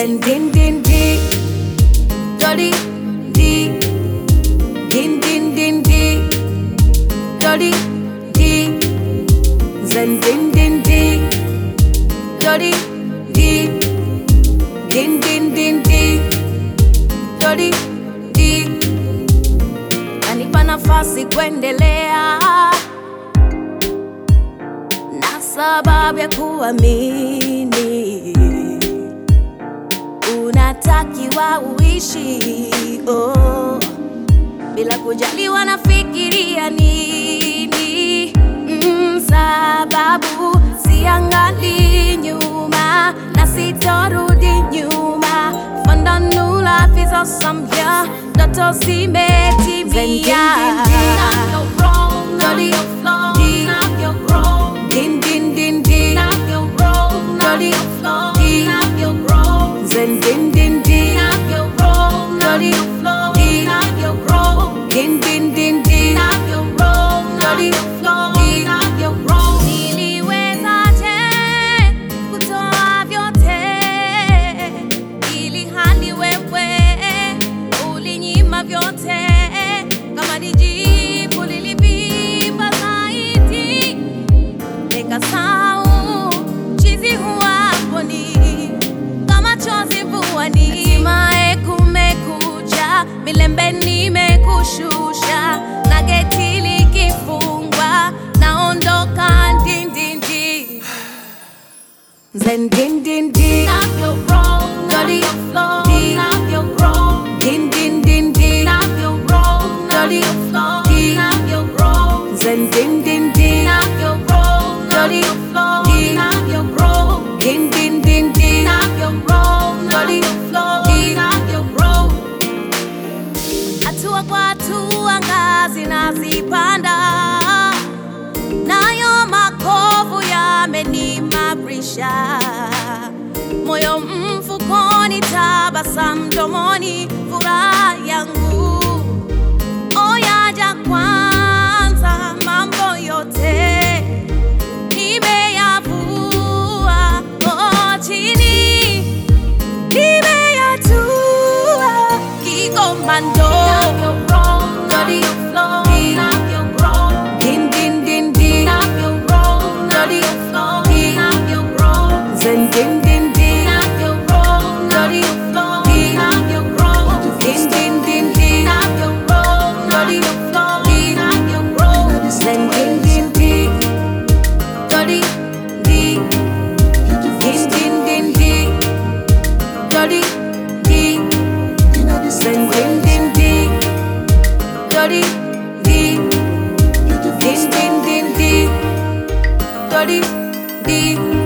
Zen din din di, dirty di, din din din di, dirty di. Zen din din di, dirty di, din din din di, dirty di. Nanipa nafasi kuendelea na sababu ya kuamini unatakiwa uishi bila kujali wanafikiria nini. Sababu siangali nyuma na sitorudi nyuma. Fondanula fizo samya ndoto zimetimia. Zen din din di, dirty di, din din din di, dirty di. Niliwezaje kutoa vyote ili hali wewe ulinyima vyote? Kama ni jibu lilivimba zaidi, nikasahau chizi huwaponi kama chozi vuani. Hatimaye kumekucha, milembe nimekushusha, na geti likifungwa naondoka din din di. Zen din din di, dirty di, din din din di, dirty di. Zen din din di, dirty di, din din din di, dirty di. Hatua kwa hatua ngazi nazipanda, nayo makovu yamenimarisha. Moyo mfukoni, tabasamu mdomoni, furaha yangu yaja kwanza. Mambo yote nimeyavua chini, nimeyatua kikomando. Dirty di, din din din di, dirty di. Zen din din di, dirty di, din din din di, dirty di. Zen din din di, dirty di, din din din di, dirty di. Zen din din di, dirty di, din din din di, dirty di.